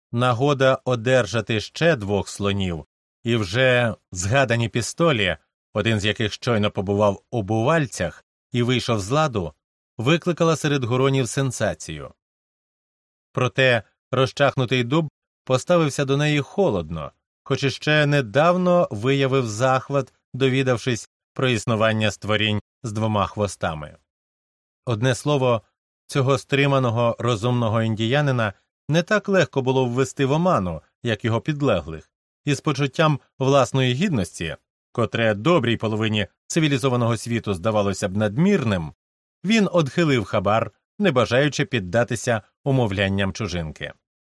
Нагода одержати ще 2 слонів, і вже згадані пістолі, один з яких щойно побував у Бувальцях і вийшов з ладу, викликала серед гуронів сенсацію. Проте розчахнутий дуб поставився до неї холодно, хоч іще недавно виявив захват, довідавшись про існування створінь з 2 хвостами. Одне слово, цього стриманого, розумного індіянина не так легко було ввести в оману, як його підлеглих, і з почуттям власної гідності, котре добрій половині цивілізованого світу здавалося б надмірним, він одхилив хабар, не бажаючи піддатися умовлянням чужинки.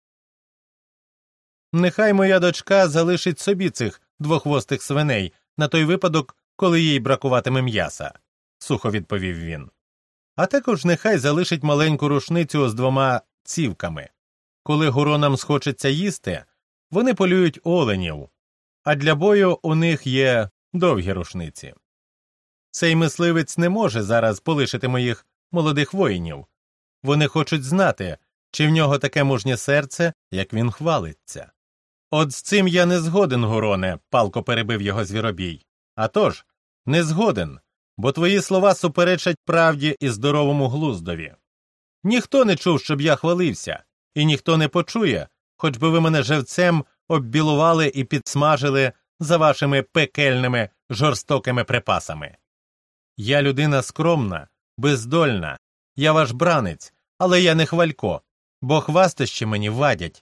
«Нехай моя дочка залишить собі цих 2хвостих свиней на той випадок, коли їй бракуватиме м'яса», – сухо відповів він. «А також нехай залишить маленьку рушницю з 2 цівками. Коли гуронам схочеться їсти, вони полюють оленів, а для бою у них є довгі рушниці. Цей мисливець не може зараз полишити моїх молодих воїнів. Вони хочуть знати, чи в нього таке мужнє серце, як він хвалиться». «От з цим я не згоден, Гуроне», – палко перебив його Звіробій. «А тож, не згоден, бо твої слова суперечать правді і здоровому глуздові. Ніхто не чув, щоб я хвалився, і ніхто не почує, хоч би ви мене живцем оббілували і підсмажили за вашими пекельними жорстокими припасами. Я людина скромна, бездольна, я ваш бранець, але я не хвалько, бо хвастощі мені вадять».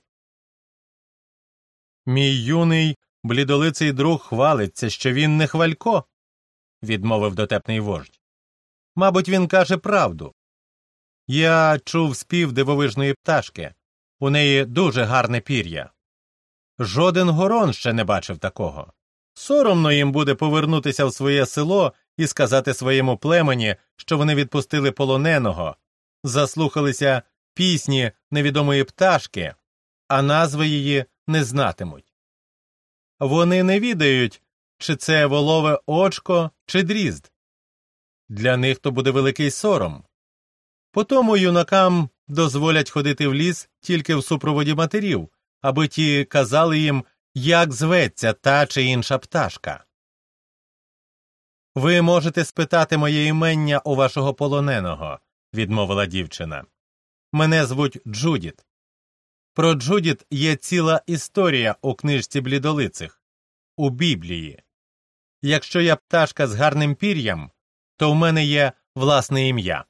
«Мій юний, блідолиций друг хвалиться, що він не хвалько», – відмовив дотепний вождь. «Мабуть, він каже правду. Я чув спів дивовижної пташки. У неї дуже гарне пір'я. Жоден Гурон ще не бачив такого. Соромно їм буде повернутися в своє село і сказати своєму племені, що вони відпустили полоненого, заслухалися пісні невідомої пташки, а назви її не знатимуть. Вони не відають, чи це волове очко, чи дрізд. Для них то буде великий сором. Потому юнакам дозволять ходити в ліс тільки в супроводі матерів, аби ті казали їм, як зветься та чи інша пташка. «Ви можете спитати моє імення у вашого полоненого», – відмовила дівчина. «Мене звуть Джудіт. Про Джудіт є ціла історія у книжці блідолицих, у Біблії. Якщо я пташка з гарним пір'ям, то в мене є власне ім'я».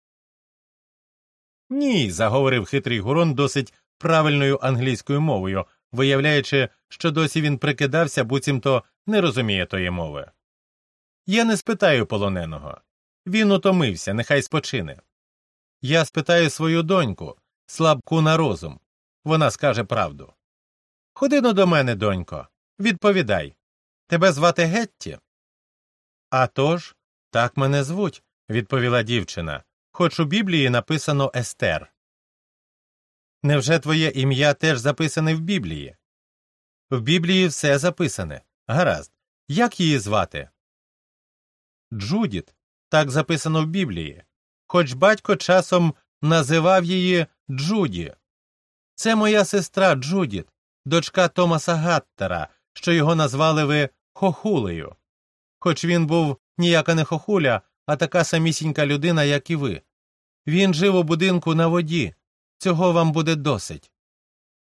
«Ні», – заговорив хитрий Гурон досить правильною англійською мовою, виявляючи, що досі він прикидався, буцімто не розуміє тої мови. «Я не спитаю полоненого. Він утомився, нехай спочине. Я спитаю свою доньку, слабку на розум. Вона скаже правду. Ходи-но до мене, донько, відповідай. Тебе звати Гетті?» «А тож, так мене звуть», – відповіла дівчина, хоч у Біблії написано Естер. «Невже твоє ім'я теж записане в Біблії?» «В Біблії все записане. Гаразд. Як її звати?» «Джудіт. Так записано в Біблії. Хоч батько часом називав її Джуді. Це моя сестра Джудіт, дочка Томаса Гаттера, що його назвали ви Хохулею. Хоч він був ніяка не хохуля, а така самісінька людина, як і ви. Він жив у будинку на воді. Цього вам буде досить.